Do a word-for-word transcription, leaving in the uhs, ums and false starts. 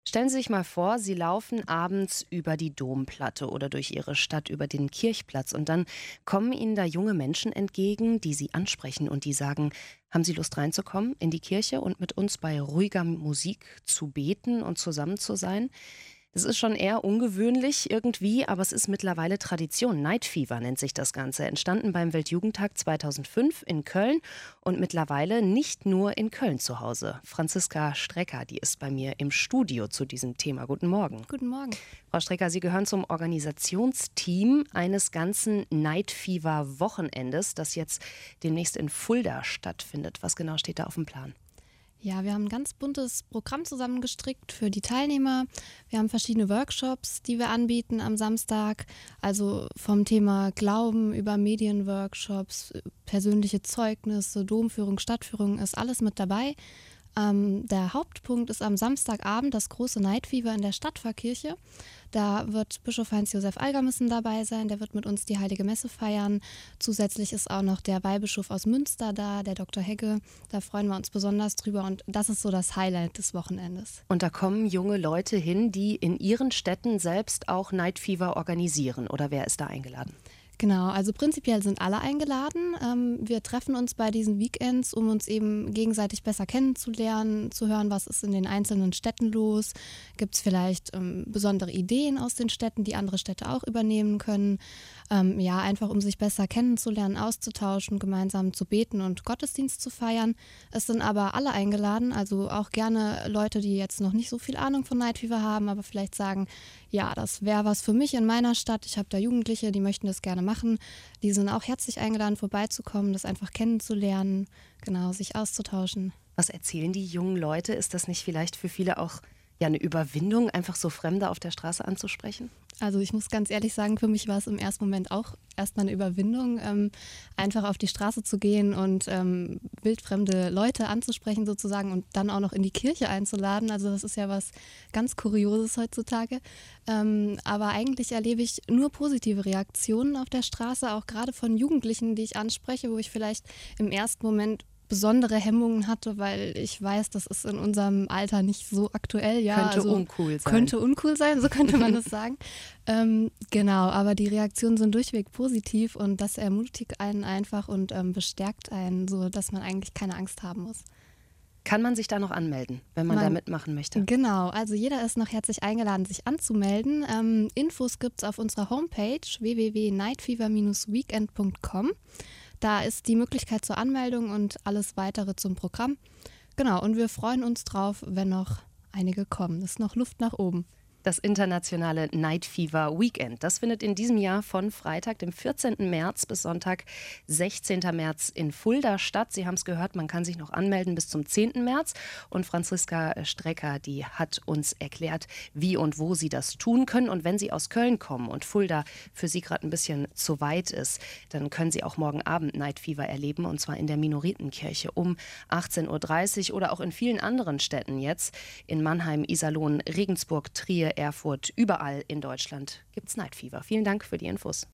Stellen Sie sich mal vor, Sie laufen abends über die Domplatte oder durch Ihre Stadt über den Kirchplatz und dann kommen Ihnen da junge Menschen entgegen, die Sie ansprechen und die sagen: „Haben Sie Lust reinzukommen in die Kirche und mit uns bei ruhiger Musik zu beten und zusammen zu sein?“ Das ist schon eher ungewöhnlich irgendwie, aber es ist mittlerweile Tradition. Night Fever nennt sich das Ganze. Entstanden beim Weltjugendtag zweitausendfünf in Köln und mittlerweile nicht nur in Köln zu Hause. Franziska Strecker, die ist bei mir im Studio zu diesem Thema. Guten Morgen. Guten Morgen. Frau Strecker, Sie gehören zum Organisationsteam eines ganzen Night Fever Wochenendes, das jetzt demnächst in Fulda stattfindet. Was genau steht da auf dem Plan? Ja, wir haben ein ganz buntes Programm zusammengestrickt für die Teilnehmer. Wir haben verschiedene Workshops, die wir anbieten am Samstag. Also vom Thema Glauben über Medienworkshops, persönliche Zeugnisse, Domführung, Stadtführung ist alles mit dabei. Ähm, der Hauptpunkt ist am Samstagabend das große Night Fever in der Stadtpfarrkirche. Da wird Bischof Heinz-Josef Algermissen dabei sein, der wird mit uns die Heilige Messe feiern. Zusätzlich ist auch noch der Weihbischof aus Münster da, der Doktor Hegge. Da freuen wir uns besonders drüber und das ist so das Highlight des Wochenendes. Und da kommen junge Leute hin, die in ihren Städten selbst auch Night Fever organisieren. Oder wer ist da eingeladen? Genau, also prinzipiell sind alle eingeladen. Ähm, wir treffen uns bei diesen Weekends, um uns eben gegenseitig besser kennenzulernen, zu hören, was ist in den einzelnen Städten los. Gibt es vielleicht ähm, besondere Ideen aus den Städten, die andere Städte auch übernehmen können. Ähm, ja, einfach um sich besser kennenzulernen, auszutauschen, gemeinsam zu beten und Gottesdienst zu feiern. Es sind aber alle eingeladen, also auch gerne Leute, die jetzt noch nicht so viel Ahnung von Night Fever haben, aber vielleicht sagen, ja, das wäre was für mich in meiner Stadt. Ich habe da Jugendliche, die möchten das gerne machen. Die sind auch herzlich eingeladen, vorbeizukommen, das einfach kennenzulernen, genau, sich auszutauschen. Was erzählen die jungen Leute? Ist das nicht vielleicht für viele auch ja eine Überwindung, einfach so Fremde auf der Straße anzusprechen? Also ich muss ganz ehrlich sagen, für mich war es im ersten Moment auch erstmal eine Überwindung, ähm, einfach auf die Straße zu gehen und ähm, wildfremde Leute anzusprechen sozusagen und dann auch noch in die Kirche einzuladen. Also das ist ja was ganz Kurioses heutzutage. Ähm, aber eigentlich erlebe ich nur positive Reaktionen auf der Straße, auch gerade von Jugendlichen, die ich anspreche, wo ich vielleicht im ersten Moment besondere Hemmungen hatte, weil ich weiß, das ist in unserem Alter nicht so aktuell. Ja, Könnte also uncool sein. Könnte uncool sein, so könnte man das sagen. ähm, genau, aber die Reaktionen sind durchweg positiv und das ermutigt einen einfach und ähm, bestärkt einen, so dass man eigentlich keine Angst haben muss. Kann man sich da noch anmelden, wenn man, Man- da mitmachen möchte? Genau, also jeder ist noch herzlich eingeladen, sich anzumelden. Ähm, Infos gibt es auf unserer Homepage w w w punkt nightfever Bindestrich weekend punkt com. Da ist die Möglichkeit zur Anmeldung und alles weitere zum Programm. Genau, und wir freuen uns drauf, wenn noch einige kommen. Es ist noch Luft nach oben. Das internationale Night Fever Weekend. Das findet in diesem Jahr von Freitag, dem vierzehnten März bis Sonntag, sechzehnten März in Fulda statt. Sie haben es gehört, man kann sich noch anmelden bis zum zehnten März. Und Franziska Strecker, die hat uns erklärt, wie und wo Sie das tun können. Und wenn Sie aus Köln kommen und Fulda für Sie gerade ein bisschen zu weit ist, dann können Sie auch morgen Abend Night Fever erleben. Und zwar in der Minoritenkirche um achtzehn Uhr dreißig oder auch in vielen anderen Städten jetzt. In Mannheim, Iserlohn, Regensburg, Trier, Erfurt, überall in Deutschland gibt's Night Fever. Vielen Dank für die Infos.